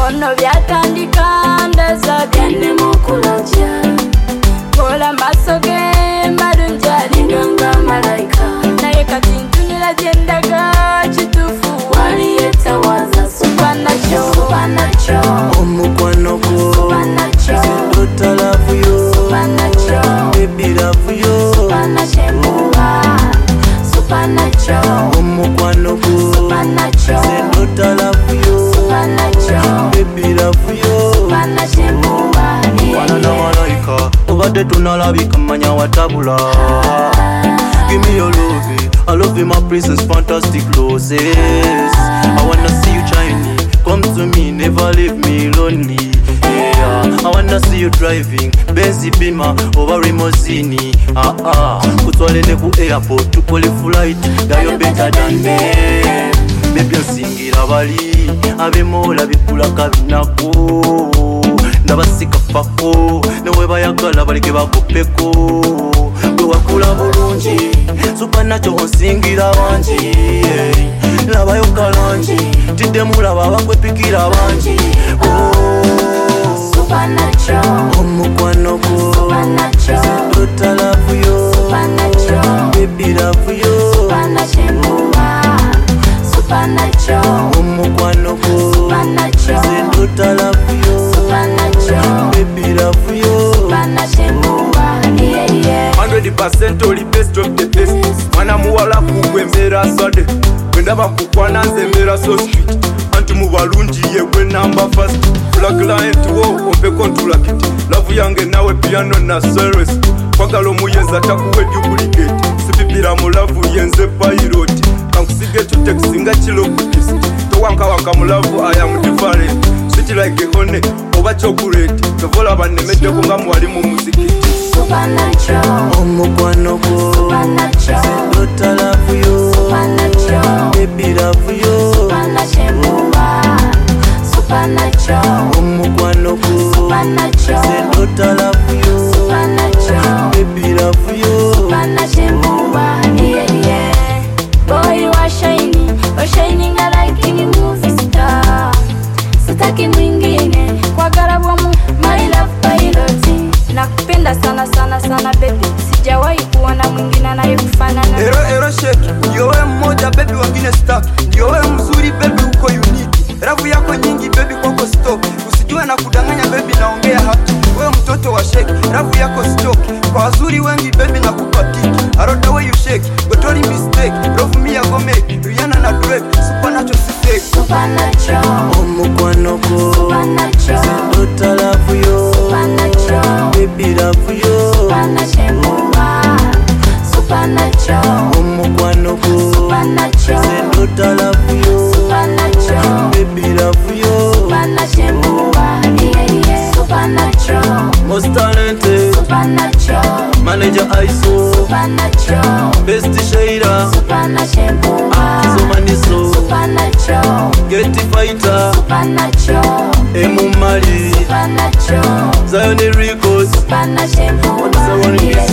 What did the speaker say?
ono byatandika ndaza byane mukulaja kola masoge marungi alinga malaika naye kati ntunira gyendaga kitufu wali yetawaza supernatural omukwano gwo sendota love yo baby love yo omukwano gwo sendota love yo baby love yo wana na malaika obadde tunalabika manya watabula. Give me your love, I love you my presence, fantastic roses. I wanna see you shining, come to me, never leave me lonely. Yeah, I wanna see you driving, Benzi Bima over limousine. Kutwalende ku airport, tukole flight, gayo better than me. Baby nsingira bali, abemola bikula kabinako. Ndabasika pako, newe bayagala balike bakopeko. Gwe wakula bulungi, supernatural onsingira bangi. Labayo kalangi, tidde mulaba bakwepikira bangi. Omukwano gwo sendota love yo baby love yo omukwano gwo sendota love yo baby love yo 100% oli best of the best. Mwana muwala kugwembera sade wendaba kukwana nzembera so sweet. Anti mubalungi yewe number first. Black client wo ompe kontula kiti. Love yange nawe piano na service. Kwagala omuyeza takuwe duplicate. Sipipira mu love yenze pilot. Kankusige to text nga chilo kutis. Towanka wanka mu love I am different. Sweet like a honey oba chocolate. Tovola banemedde kunga mwali mu muzikiti. omukwano gwo sendota love yo baby love yo omukwano gwo sendota love yo baby love yo boy wa shining like any movie star sitaki mwingine kwa garabomu my love pilot nakupenda sana sana sana baby sijawahi kuona mwingine anayekufanana ero shake ndio wewe mmoja baby wengine stack ndio wewe mzuri baby uko unique rafu yako nyingi baby kwako stock usijue na kudanganya baby naongea haki wewe mtoto wa shake rafu yako stock kwa wazuri wengi baby nakupa tiki I love the way you shake but only mistake love me I go make Rihanna na Drake supernatural omukwano gwo sendota love yo baby love yo omukwano gwo sendota love yo baby love yo most talented manager ISO best shader Zomaniso Get fighter Emu Mali Zion Records What's the one